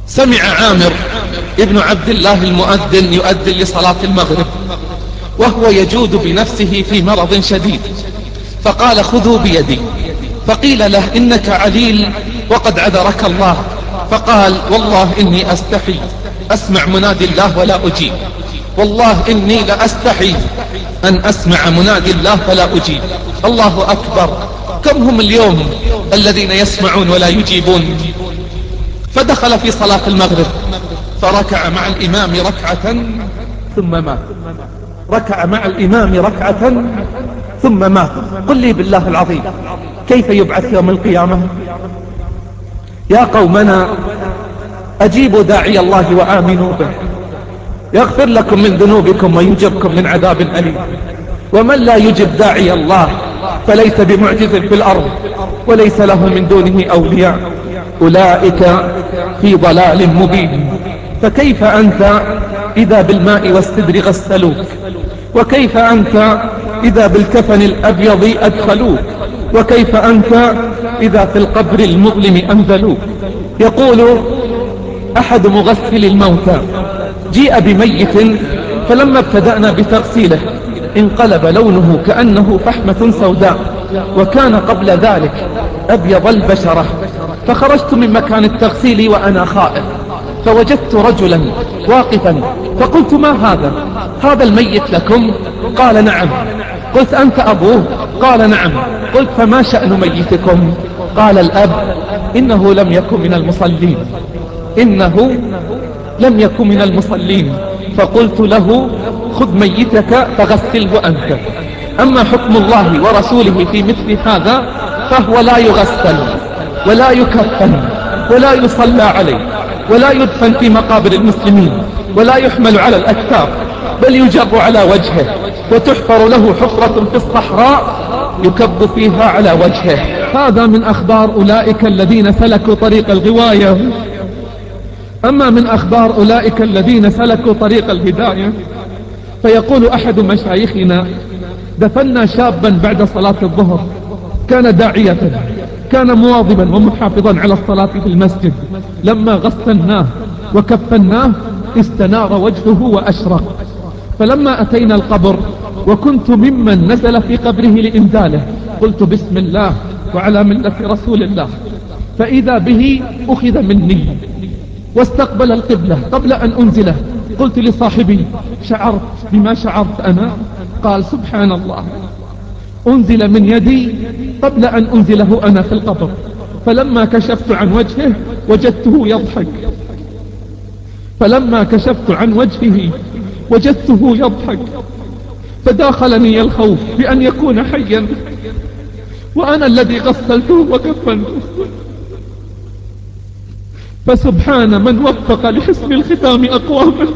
سمع عامر ابن عبد الله المؤذن يؤذن لصلاة المغرب وهو يجود بنفسه في مرض شديد، فقال خذوا بيدي، فقيل له إنك عليل وقد عذرك الله، فقال والله إني أستحي أسمع منادي الله ولا أجيب، والله إني لأستحي أن أسمع منادي الله فلا أجيب. الله أكبر، كم هم اليوم الذين يسمعون ولا يجيبون؟ فدخل في صلاة المغرب فركع مع الإمام ركعة ثم مات، ركع مع الإمام ركعة ثم مات. قل لي بالله العظيم كيف يبعث يوم القيامة؟ يا قومنا أجيبوا داعي الله وآمنوا به يغفر لكم من ذنوبكم ويجركم من عذاب أليم. ومن لا يجب داعي الله فليس بمعجز في الأرض وليس له من دونه أولياء، أولئك في ضلال مبين. فكيف أنت إذا بالماء والسدر غسلوك؟ وكيف أنت إذا بالكفن الأبيض أدخلوك؟ وكيف أنت إذا في القبر المظلم أنزلوك؟ يقول أحد مغسل الموتى جيء بميت فلما ابتدأنا بتغسيله انقلب لونه كأنه فحمة سوداء، وكان قبل ذلك أبيض البشرة، فخرجت من مكان التغسيل وأنا خائف فوجدت رجلا واقفا فقلت ما هذا؟ هذا الميت لكم؟ قال نعم. قلت أنت أبوه؟ قال نعم. قلت فما شأن ميتكم؟ قال الأب إنه لم يكن من المصلين، إنه لم يكن من المصلين. فقلت له خذ ميتك فغسله أنت، أما حكم الله ورسوله في مثل هذا فهو لا يغسل ولا يكفن ولا يصلى عليه ولا يدفن في مقابر المسلمين ولا يحمل على الأكتاف، بل يجر على وجهه وتحفر له حفرة في الصحراء يكب فيها على وجهه. هذا من أخبار أولئك الذين سلكوا طريق الغواية. أما من أخبار أولئك الذين سلكوا طريق الهداية فيقول أحد مشايخنا دفنا شابا بعد صلاة الظهر، كان داعية، كان مواظبا ومحافظا على الصلاة في المسجد، لما غسلناه وكفناه استنار وجهه وأشرق. فلما أتينا القبر وكنت ممن نزل في قبره لإنزاله قلت بسم الله وعلى ملة رسول الله، فإذا به أخذ مني واستقبل القبلة قبل أن أنزله. قلت لصاحبي شعرت بما شعرت أنا؟ قال سبحان الله، أنزل من يدي قبل أن أنزله أنا في القبر، فلما كشفت عن وجهه وجدته يضحك، فلما كشفت عن وجهه وجدته يضحك، فداخلني الخوف بأن يكون حيا وأنا الذي غسلته وكفنته. فسبحان من وفق لحسن الختام أقواما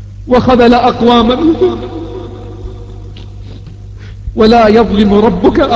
وخذل أقواما، ولا يظلم ربك